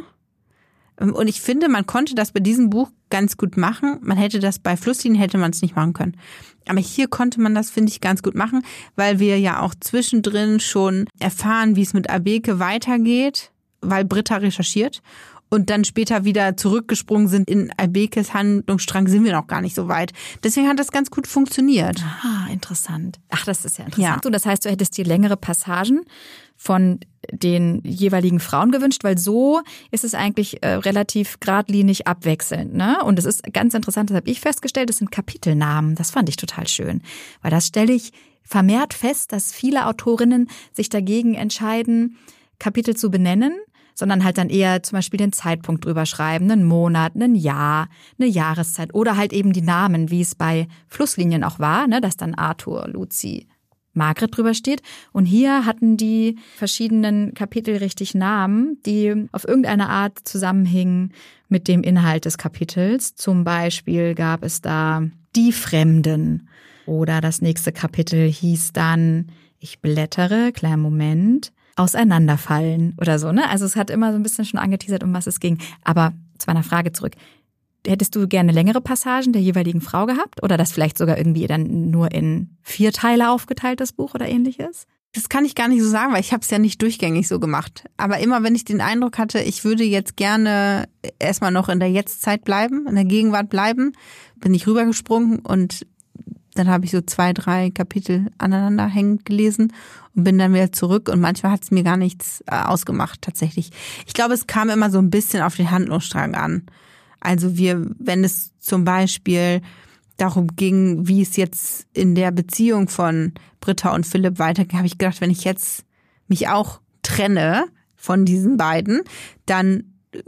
Und ich finde, man konnte das bei diesem Buch ganz gut machen. Man hätte das bei Flusslinien hätte man es nicht machen können. Aber hier konnte man das, finde ich, ganz gut machen, weil wir ja auch zwischendrin schon erfahren, wie es mit Abeke weitergeht. weil Britta recherchiert und dann später wieder zurückgesprungen sind in Albeckes Handlungsstrang, sind wir noch gar nicht so weit. Deswegen hat das ganz gut funktioniert. Ah, interessant. Ach, das ist ja interessant. Ja. So, das heißt, du hättest dir längere Passagen von den jeweiligen Frauen gewünscht, weil so ist es eigentlich äh, relativ geradlinig abwechselnd, ne? Und es ist ganz interessant, das habe ich festgestellt, das sind Kapitelnamen. Das fand ich total schön, weil das stelle ich vermehrt fest, dass viele Autorinnen sich dagegen entscheiden, Kapitel zu benennen, sondern halt dann eher zum Beispiel den Zeitpunkt drüber schreiben, einen Monat, ein Jahr, eine Jahreszeit oder halt eben die Namen, wie es bei Flusslinien auch war, ne, dass dann Arthur, Luzi, Margret drüber steht. Und hier hatten die verschiedenen Kapitel richtig Namen, die auf irgendeine Art zusammenhingen mit dem Inhalt des Kapitels. Zum Beispiel gab es da die Fremden oder das nächste Kapitel hieß dann Ich blättere, kleinen Moment, Auseinanderfallen oder so, ne? Also es hat immer so ein bisschen schon angeteasert, um was es ging. Aber zu meiner Frage zurück. Hättest du gerne längere Passagen der jeweiligen Frau gehabt? Oder das vielleicht sogar irgendwie dann nur in vier Teile aufgeteilt, das Buch oder ähnliches? Das kann ich gar nicht so sagen, weil ich habe es ja nicht durchgängig so gemacht. Aber immer, wenn ich den Eindruck hatte, ich würde jetzt gerne erstmal noch in der Jetztzeit bleiben, in der Gegenwart bleiben, bin ich rübergesprungen und dann habe ich so zwei, drei Kapitel aneinander hängend gelesen und bin dann wieder zurück. Und manchmal hat es mir gar nichts ausgemacht, tatsächlich. Ich glaube, es kam immer so ein bisschen auf den Handlungsstrang an. Also wir, wenn es zum Beispiel darum ging, wie es jetzt in der Beziehung von Britta und Philipp weitergeht, habe ich gedacht, wenn ich jetzt mich auch trenne von diesen beiden, dann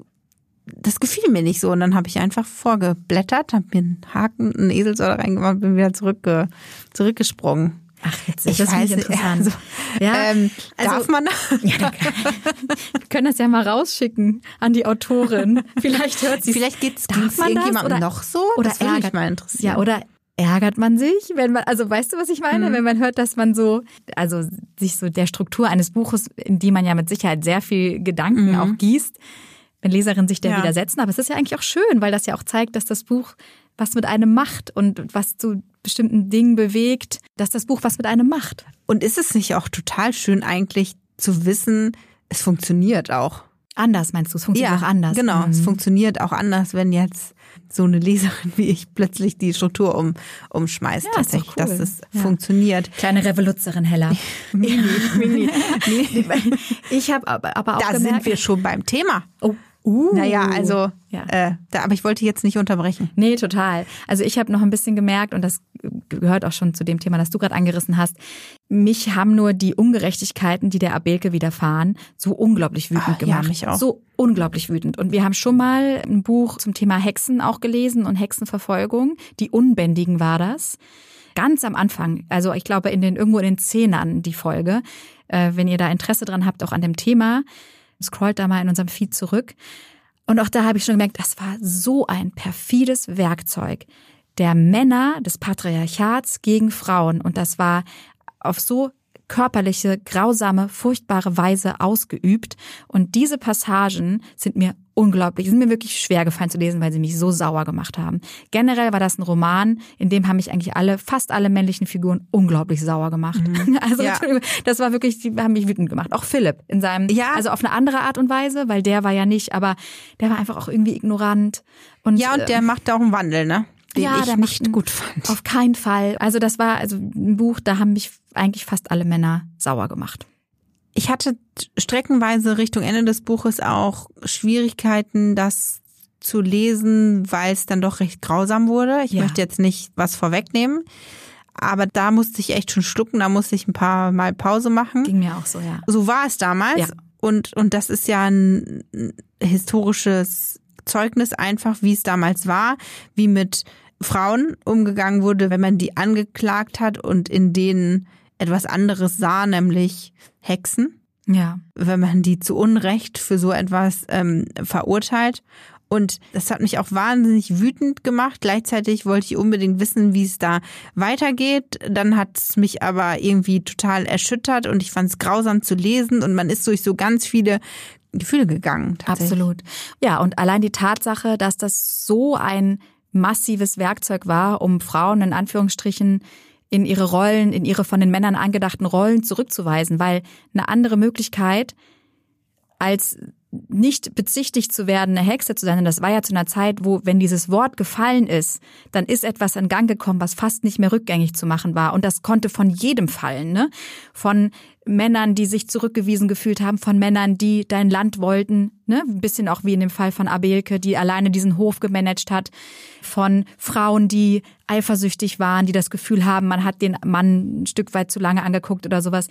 das gefiel mir nicht so. Und dann habe ich einfach vorgeblättert, habe mir einen Haken, einen Eselsöhr reingemacht, bin wieder zurückge, zurückgesprungen. Ach, jetzt ich das weiß nicht interessant. Also, ja, ähm, also, darf man ja, da kann, wir können das ja mal rausschicken an die Autorin. Vielleicht hört sie. Vielleicht geht's Darf man das irgendjemandem oder noch so? Oder das würde ärgert, mich mal interessieren. Ja, oder ärgert man sich, wenn man, also weißt du, was ich meine? Mhm. Wenn man hört, dass man so, also sich so der Struktur eines Buches, in die man ja mit Sicherheit sehr viel Gedanken mhm. auch gießt, wenn Leserinnen sich der ja. widersetzen. Aber es ist ja eigentlich auch schön, weil das ja auch zeigt, dass das Buch was mit einem macht und was zu bestimmten Dingen bewegt, dass das Buch was mit einem macht. Und ist es nicht auch total schön eigentlich zu wissen, es funktioniert auch? Anders meinst du, es funktioniert ja, auch anders. Genau, mhm. es funktioniert auch anders, wenn jetzt so eine Leserin wie ich plötzlich die Struktur um, umschmeißt. Ja, tatsächlich, ist doch cool. dass es ja. funktioniert. Kleine Revoluzerin, Hella. Mini, mini, mini. Ich habe aber, aber auch da gemerkt, sind wir schon beim Thema. Oh. Uh. Naja, also, ja. äh, da, aber ich wollte jetzt nicht unterbrechen. Nee, total. Also ich habe noch ein bisschen gemerkt, und das gehört auch schon zu dem Thema, das du gerade angerissen hast, mich haben nur die Ungerechtigkeiten, die der Abelke widerfahren, so unglaublich wütend Ach, gemacht. Ja, mich auch. So unglaublich wütend. Und wir haben schon mal ein Buch zum Thema Hexen auch gelesen und Hexenverfolgung. Die Unbändigen war das. Ganz am Anfang, also ich glaube in den irgendwo in den Zehnern die Folge. Äh, wenn ihr da Interesse dran habt, auch an dem Thema, scrollt da mal in unserem Feed zurück. Und auch da habe ich schon gemerkt, das war so ein perfides Werkzeug der Männer des Patriarchats gegen Frauen. Und das war auf so körperliche, grausame, furchtbare Weise ausgeübt. Und diese Passagen sind mir unglaublich, sind mir wirklich schwer gefallen zu lesen, weil sie mich so sauer gemacht haben. Generell war das ein Roman, in dem haben mich eigentlich alle, fast alle männlichen Figuren unglaublich sauer gemacht. Mhm. Also ja. Das war wirklich, die haben mich wütend gemacht. Auch Philipp in seinem, ja. also auf eine andere Art und Weise, weil der war ja nicht, aber der war einfach auch irgendwie ignorant. Und, ja, und der äh, macht auch einen Wandel, ne? Den ja, ich der nicht macht, gut fand. Auf keinen Fall. Also das war also ein Buch, da haben mich eigentlich fast alle Männer sauer gemacht. Ich hatte streckenweise Richtung Ende des Buches auch Schwierigkeiten, das zu lesen, weil es dann doch recht grausam wurde. Ich ja. möchte jetzt nicht was vorwegnehmen, aber da musste ich echt schon schlucken, da musste ich ein paar Mal Pause machen. Ging mir auch so, ja. So war es damals. Ja. Und, und das ist ja ein historisches Zeugnis einfach, wie es damals war, wie mit Frauen umgegangen wurde, wenn man die angeklagt hat und in denen etwas anderes sah, nämlich Hexen. Ja. Wenn man die zu Unrecht für so etwas ähm, verurteilt. Und das hat mich auch wahnsinnig wütend gemacht. Gleichzeitig wollte ich unbedingt wissen, wie es da weitergeht. Dann hat es mich aber irgendwie total erschüttert und ich fand es grausam zu lesen. Und man ist durch so ganz viele Gefühle gegangen. Absolut. Ja, und allein die Tatsache, dass das so ein massives Werkzeug war, um Frauen in Anführungsstrichen in ihre Rollen, in ihre von den Männern angedachten Rollen zurückzuweisen, weil eine andere Möglichkeit als nicht bezichtigt zu werden, eine Hexe zu sein. Und das war ja zu einer Zeit, wo, wenn dieses Wort gefallen ist, dann ist etwas in Gang gekommen, was fast nicht mehr rückgängig zu machen war. Und das konnte von jedem fallen, ne? Von Männern, die sich zurückgewiesen gefühlt haben, von Männern, die dein Land wollten, ne? Ein bisschen auch wie in dem Fall von Abelke, die alleine diesen Hof gemanagt hat, von Frauen, die eifersüchtig waren, die das Gefühl haben, man hat den Mann ein Stück weit zu lange angeguckt oder sowas.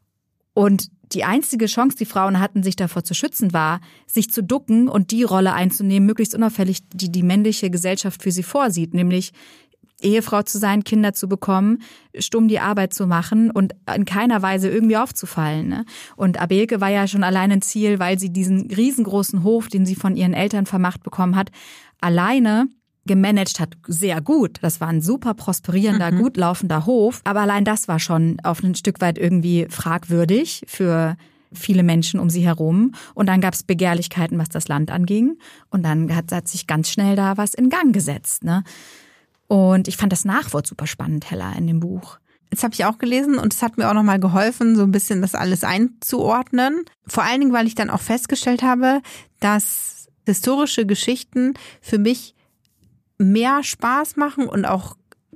Und die einzige Chance, die Frauen hatten, sich davor zu schützen, war, sich zu ducken und die Rolle einzunehmen, möglichst unauffällig, die die männliche Gesellschaft für sie vorsieht, nämlich Ehefrau zu sein, Kinder zu bekommen, stumm die Arbeit zu machen und in keiner Weise irgendwie aufzufallen. Ne? Und Abelke war ja schon allein ein Ziel, weil sie diesen riesengroßen Hof, den sie von ihren Eltern vermacht bekommen hat, alleine gemanagt hat, sehr gut. Das war ein super prosperierender, mhm. gut laufender Hof. Aber allein das war schon auf ein Stück weit irgendwie fragwürdig für viele Menschen um sie herum. Und dann gab es Begehrlichkeiten, was das Land anging. Und dann hat, hat sich ganz schnell da was in Gang gesetzt. Ne? Und ich fand das Nachwort super spannend, Hella, in dem Buch. Das habe ich auch gelesen und es hat mir auch nochmal geholfen, so ein bisschen das alles einzuordnen. Vor allen Dingen, weil ich dann auch festgestellt habe, dass historische Geschichten für mich mehr Spaß machen und auch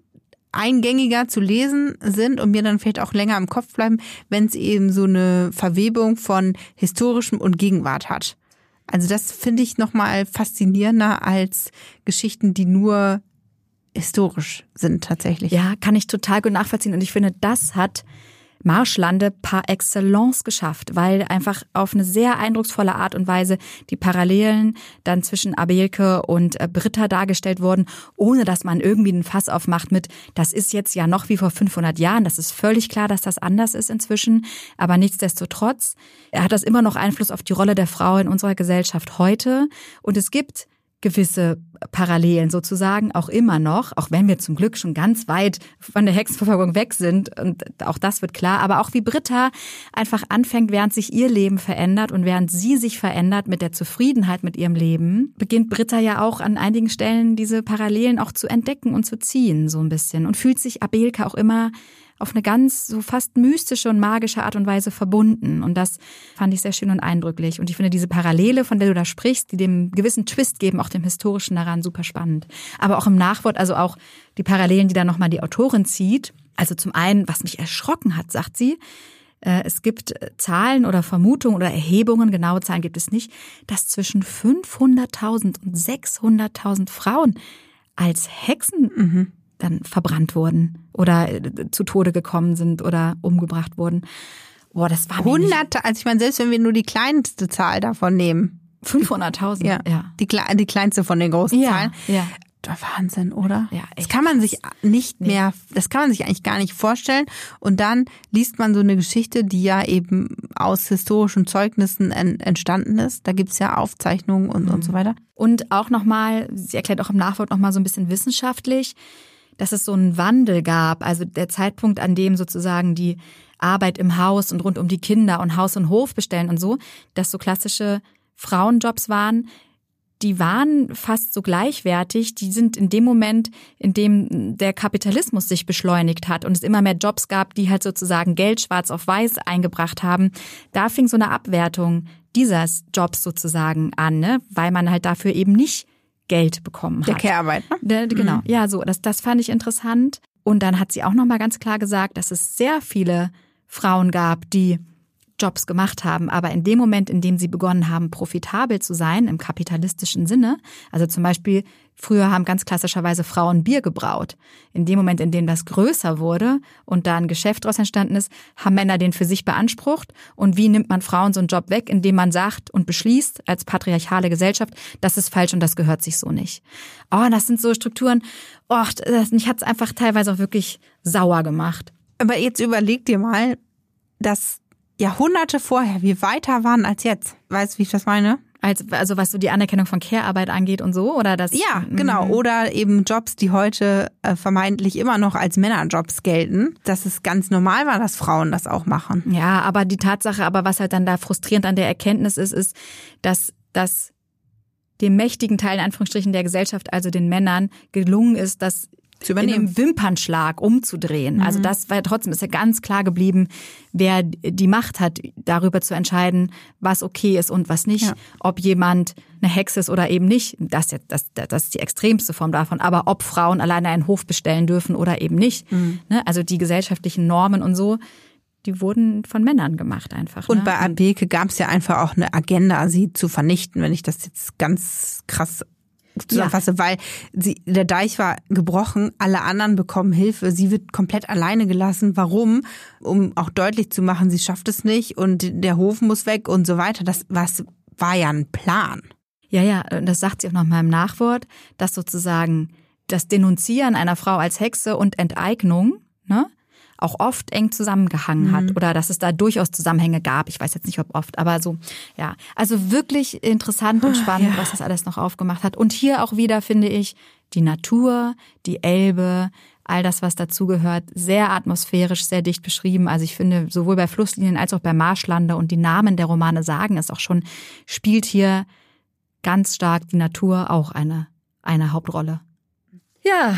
eingängiger zu lesen sind und mir dann vielleicht auch länger im Kopf bleiben, wenn es eben so eine Verwebung von historischem und Gegenwart hat. Also das finde ich nochmal faszinierender als Geschichten, die nur historisch sind tatsächlich. Ja, kann ich total gut nachvollziehen. Und ich finde, das hat Marschlande par excellence geschafft, weil einfach auf eine sehr eindrucksvolle Art und Weise die Parallelen dann zwischen Abelke und Britta dargestellt wurden, ohne dass man irgendwie einen Fass aufmacht mit, das ist jetzt ja noch wie vor fünfhundert Jahren, das ist völlig klar, dass das anders ist inzwischen, aber nichtsdestotrotz hat das immer noch Einfluss auf die Rolle der Frau in unserer Gesellschaft heute und es gibt gewisse Parallelen sozusagen auch immer noch, auch wenn wir zum Glück schon ganz weit von der Hexenverfolgung weg sind und auch das wird klar, aber auch wie Britta einfach anfängt, während sich ihr Leben verändert und während sie sich verändert mit der Zufriedenheit mit ihrem Leben, beginnt Britta ja auch an einigen Stellen diese Parallelen auch zu entdecken und zu ziehen so ein bisschen und fühlt sich Abelke auch immer auf eine ganz so fast mystische und magische Art und Weise verbunden. Und das fand ich sehr schön und eindrücklich. Und ich finde diese Parallele, von der du da sprichst, die dem gewissen Twist geben, auch dem Historischen daran, super spannend. Aber auch im Nachwort, also auch die Parallelen, die da nochmal die Autorin zieht. Also zum einen, was mich erschrocken hat, sagt sie, es gibt Zahlen oder Vermutungen oder Erhebungen, genaue Zahlen gibt es nicht, dass zwischen fünfhunderttausend und sechshunderttausend Frauen als Hexen mhm. dann verbrannt wurden oder zu Tode gekommen sind oder umgebracht wurden. Boah, das war Hunderte, also ich meine, selbst wenn wir nur die kleinste Zahl davon nehmen. fünfhunderttausend, ja. ja. Die, die kleinste von den großen ja, Zahlen. Ja. Wahnsinn, oder? Ja, das kann man sich nicht nee. mehr, das kann man sich eigentlich gar nicht vorstellen. Und dann liest man so eine Geschichte, die ja eben aus historischen Zeugnissen entstanden ist. Da gibt's ja Aufzeichnungen und, mhm. und so weiter. Und auch nochmal, sie erklärt auch im Nachwort nochmal so ein bisschen wissenschaftlich, dass es so einen Wandel gab, also der Zeitpunkt, an dem sozusagen die Arbeit im Haus und rund um die Kinder und Haus und Hof bestellen und so, dass so klassische Frauenjobs waren, die waren fast so gleichwertig, die sind in dem Moment, in dem der Kapitalismus sich beschleunigt hat und es immer mehr Jobs gab, die halt sozusagen Geld schwarz auf weiß eingebracht haben, da fing so eine Abwertung dieses Jobs sozusagen an, ne? Weil man halt dafür eben nicht Geld bekommen hat. Der Care-Arbeit, ne? Der, genau, mhm. ja, so, das, das fand ich interessant. Und dann hat sie auch nochmal ganz klar gesagt, dass es sehr viele Frauen gab, die Jobs gemacht haben, aber in dem Moment, in dem sie begonnen haben, profitabel zu sein, im kapitalistischen Sinne, also zum Beispiel, früher haben ganz klassischerweise Frauen Bier gebraut. In dem Moment, in dem das größer wurde und da ein Geschäft daraus entstanden ist, haben Männer den für sich beansprucht. Und wie nimmt man Frauen so einen Job weg, indem man sagt und beschließt als patriarchale Gesellschaft, das ist falsch und das gehört sich so nicht. Oh, das sind so Strukturen, oh, mich hat's einfach teilweise auch wirklich sauer gemacht. Aber jetzt überleg dir mal, dass Jahrhunderte vorher wir weiter waren als jetzt. Weißt du, wie ich das meine? Als, also was so die Anerkennung von Care-Arbeit angeht und so? Oder das? Ja, genau. Oder eben Jobs, die heute äh, vermeintlich immer noch als Männerjobs gelten. Dass es ganz normal war, dass Frauen das auch machen. Ja, aber die Tatsache, aber was halt dann da frustrierend an der Erkenntnis ist, ist, dass das dem mächtigen Teil in Anführungsstrichen der Gesellschaft, also den Männern, gelungen ist, das zu in einem Wimpernschlag umzudrehen. Mhm. Also das war trotzdem, ist ja ganz klar geblieben, wer die Macht hat, darüber zu entscheiden, was okay ist und was nicht. Ja. Ob jemand eine Hexe ist oder eben nicht. Das, das, das ist die extremste Form davon. Aber ob Frauen alleine einen Hof bestellen dürfen oder eben nicht. Mhm. Also die gesellschaftlichen Normen und so, die wurden von Männern gemacht einfach. Und ne? bei Abeke gab es ja einfach auch eine Agenda, sie zu vernichten, wenn ich das jetzt ganz krass zusammenfasse, ja. weil sie, der Deich war gebrochen, alle anderen bekommen Hilfe, sie wird komplett alleine gelassen. Warum? Um auch deutlich zu machen, sie schafft es nicht und der Hof muss weg und so weiter. Das was, war ja ein Plan. Ja, ja, das sagt sie auch noch mal im Nachwort, dass sozusagen das Denunzieren einer Frau als Hexe und Enteignung, ne, auch oft eng zusammengehangen mhm. hat oder dass es da durchaus Zusammenhänge gab. Ich weiß jetzt nicht, ob oft, aber so, ja. Also wirklich interessant und spannend, ja. was das alles noch aufgemacht hat. Und hier auch wieder, finde ich, die Natur, die Elbe, all das, was dazugehört, sehr atmosphärisch, sehr dicht beschrieben. Also ich finde, sowohl bei Flusslinien als auch bei Marschlande und die Namen der Romane sagen es auch schon, spielt hier ganz stark die Natur auch eine, eine Hauptrolle. Ja,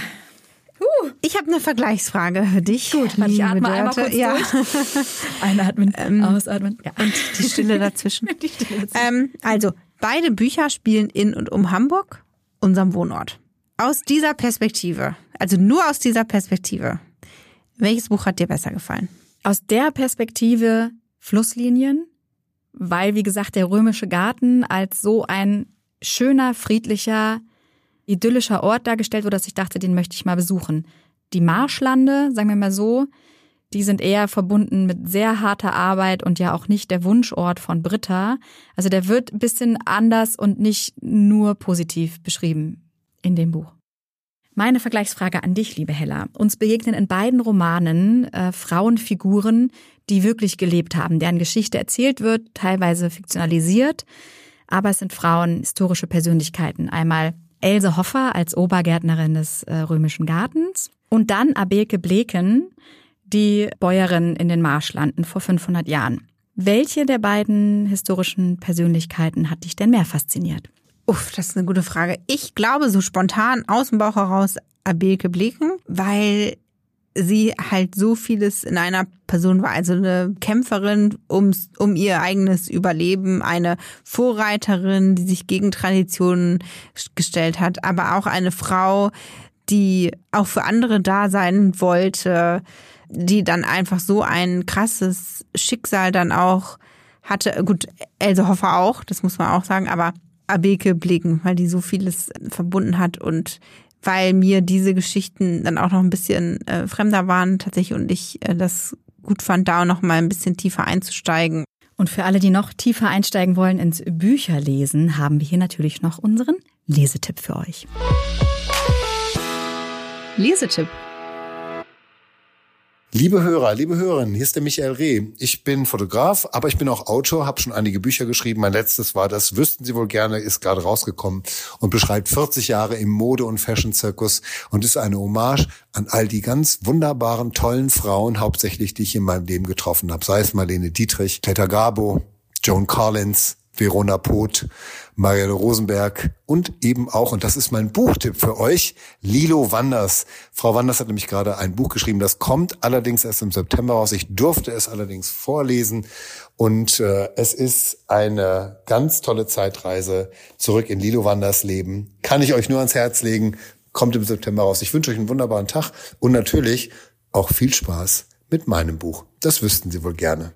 Uh, ich habe eine Vergleichsfrage für dich. Gut, ich atme einmal kurz ja. durch. Einatmen, ähm, ausatmen. Ja. Und die Stille dazwischen. die Stille dazwischen. Ähm, also, beide Bücher spielen in und um Hamburg, unserem Wohnort. Aus dieser Perspektive, also nur aus dieser Perspektive, welches Buch hat dir besser gefallen? Aus der Perspektive Flusslinien, weil, wie gesagt, der römische Garten als so ein schöner, friedlicher, idyllischer Ort dargestellt wurde, dass ich dachte, den möchte ich mal besuchen. Die Marschlande, sagen wir mal so, die sind eher verbunden mit sehr harter Arbeit und ja auch nicht der Wunschort von Britta. Also der wird ein bisschen anders und nicht nur positiv beschrieben in dem Buch. Meine Vergleichsfrage an dich, liebe Hella. Uns begegnen in beiden Romanen äh, Frauenfiguren, die wirklich gelebt haben, deren Geschichte erzählt wird, teilweise fiktionalisiert. Aber es sind Frauen, historische Persönlichkeiten. Einmal Else Hoffer als Obergärtnerin des äh, Römischen Gartens und dann Abeke Bleken, die Bäuerin in den Marschlanden vor fünfhundert Jahren. Welche der beiden historischen Persönlichkeiten hat dich denn mehr fasziniert? Uff, das ist eine gute Frage. Ich glaube so spontan aus dem Bauch heraus Abeke Bleken, weil sie halt so vieles in einer Person war. Also eine Kämpferin ums, um ihr eigenes Überleben, eine Vorreiterin, die sich gegen Traditionen gestellt hat, aber auch eine Frau, die auch für andere da sein wollte, die dann einfach so ein krasses Schicksal dann auch hatte. Gut, Else Hoffer auch, das muss man auch sagen, aber Abeke Bleken, weil die so vieles verbunden hat und weil mir diese Geschichten dann auch noch ein bisschen äh, fremder waren tatsächlich und ich äh, das gut fand, da auch noch mal ein bisschen tiefer einzusteigen. Und für alle, die noch tiefer einsteigen wollen ins Bücherlesen, haben wir hier natürlich noch unseren Lesetipp für euch. Lesetipp. Liebe Hörer, liebe Hörerinnen, hier ist der Michael Reh. Ich bin Fotograf, aber ich bin auch Autor, habe schon einige Bücher geschrieben. Mein letztes war das, wüssten Sie wohl gerne, ist gerade rausgekommen und beschreibt vierzig Jahre im Mode- und Fashion-Zirkus und ist eine Hommage an all die ganz wunderbaren, tollen Frauen, hauptsächlich, die ich in meinem Leben getroffen habe. Sei es Marlene Dietrich, Greta Garbo, Joan Collins, Verona Poth, Marielle Rosenberg und eben auch, und das ist mein Buchtipp für euch, Lilo Wanders. Frau Wanders hat nämlich gerade ein Buch geschrieben, das kommt allerdings erst im September raus. Ich durfte es allerdings vorlesen und äh, es ist eine ganz tolle Zeitreise zurück in Lilo Wanders Leben. Kann ich euch nur ans Herz legen, kommt im September raus. Ich wünsche euch einen wunderbaren Tag und natürlich auch viel Spaß mit meinem Buch. Das wüssten Sie wohl gerne.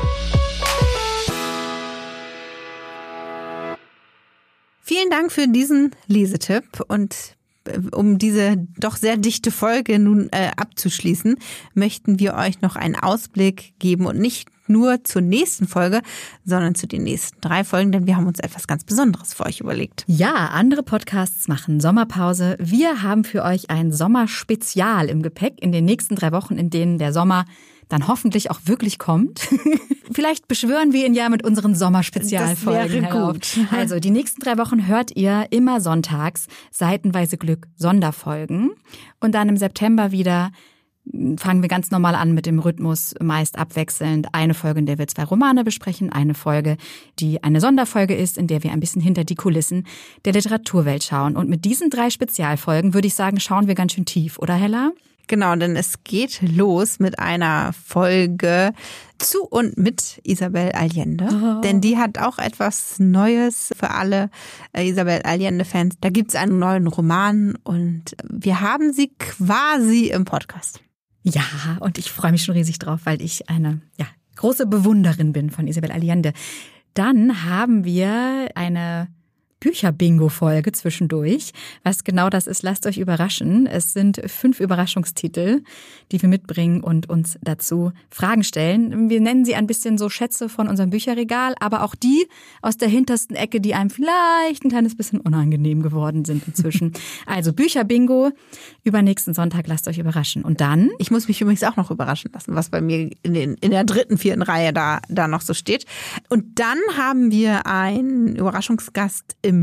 Vielen Dank für diesen Lesetipp und um diese doch sehr dichte Folge nun äh, abzuschließen, möchten wir euch noch einen Ausblick geben und nicht nur zur nächsten Folge, sondern zu den nächsten drei Folgen, denn wir haben uns etwas ganz Besonderes für euch überlegt. Ja, andere Podcasts machen Sommerpause. Wir haben für euch ein Sommerspezial im Gepäck in den nächsten drei Wochen, in denen der Sommer dann hoffentlich auch wirklich kommt. Vielleicht beschwören wir ihn ja mit unseren Sommerspezialfolgen. Das wäre gut. Also die nächsten drei Wochen hört ihr immer sonntags Seitenweise Glück Sonderfolgen und dann im September wieder fangen wir ganz normal an mit dem Rhythmus, meist abwechselnd. Eine Folge, in der wir zwei Romane besprechen, eine Folge, die eine Sonderfolge ist, in der wir ein bisschen hinter die Kulissen der Literaturwelt schauen. Und mit diesen drei Spezialfolgen, würde ich sagen, schauen wir ganz schön tief, oder Hella? Genau, denn es geht los mit einer Folge zu und mit Isabel Allende. Oh. Denn die hat auch etwas Neues für alle Isabel Allende-Fans. Da gibt's einen neuen Roman und wir haben sie quasi im Podcast. Ja, und ich freue mich schon riesig drauf, weil ich eine ja, große Bewunderin bin von Isabel Allende. Dann haben wir eine Bücher-Bingo-Folge zwischendurch. Was genau das ist, lasst euch überraschen. Es sind fünf Überraschungstitel, die wir mitbringen und uns dazu Fragen stellen. Wir nennen sie ein bisschen so Schätze von unserem Bücherregal, aber auch die aus der hintersten Ecke, die einem vielleicht ein kleines bisschen unangenehm geworden sind inzwischen. Also Bücher-Bingo, übernächsten Sonntag, lasst euch überraschen. Und dann? Ich muss mich übrigens auch noch überraschen lassen, was bei mir in, den, in der dritten, vierten Reihe da, da noch so steht. Und dann haben wir einen Überraschungsgast im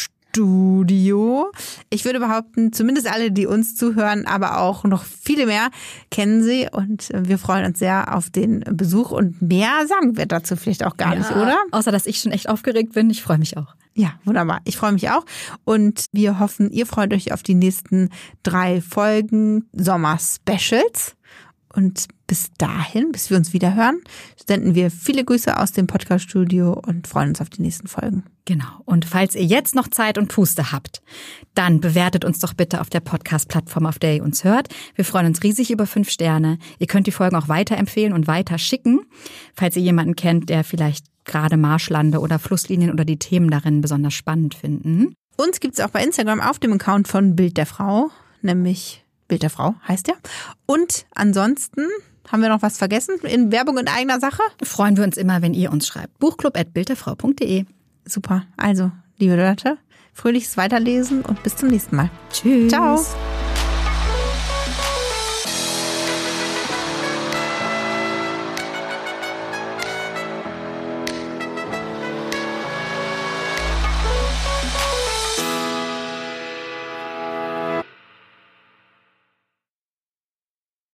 Studio. Ich würde behaupten, zumindest alle, die uns zuhören, aber auch noch viele mehr kennen sie und wir freuen uns sehr auf den Besuch und mehr sagen wir dazu vielleicht auch gar ja, nicht, oder? Außer, dass ich schon echt aufgeregt bin. Ich freue mich auch. Ja, wunderbar. Ich freue mich auch und wir hoffen, ihr freut euch auf die nächsten drei Folgen Sommer-Specials. Und bis dahin, bis wir uns wieder hören, senden wir viele Grüße aus dem Podcast-Studio und freuen uns auf die nächsten Folgen. Genau. Und falls ihr jetzt noch Zeit und Puste habt, dann bewertet uns doch bitte auf der Podcast-Plattform, auf der ihr uns hört. Wir freuen uns riesig über fünf Sterne. Ihr könnt die Folgen auch weiterempfehlen und weiter schicken, falls ihr jemanden kennt, der vielleicht gerade Marschlande oder Flusslinien oder die Themen darin besonders spannend finden. Uns gibt's auch bei Instagram auf dem Account von Bild der Frau, nämlich Bild der Frau heißt der. Und ansonsten haben wir noch was vergessen in Werbung in eigener Sache? Freuen wir uns immer, wenn ihr uns schreibt. buchclub at bildderfrau punkt de. Super. Also, liebe Leute, fröhliches Weiterlesen und bis zum nächsten Mal. Tschüss. Ciao.